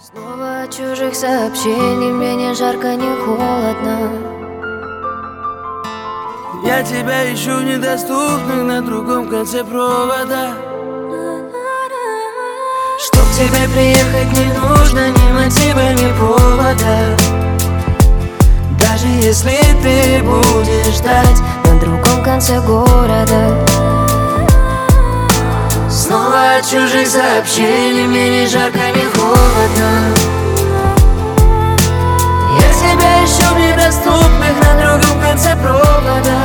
Снова от чужих сообщений, мне не жарко, не холодно. Я тебя ищу в недоступных на другом конце провода. Чтоб к тебе приехать не нужно ни мотива, ни повода. Даже если ты будешь ждать на другом конце города. снова от чужих сообщений, мне ни жарко, ни холодно. Я тебя ищу в недоступных на другом конце провода.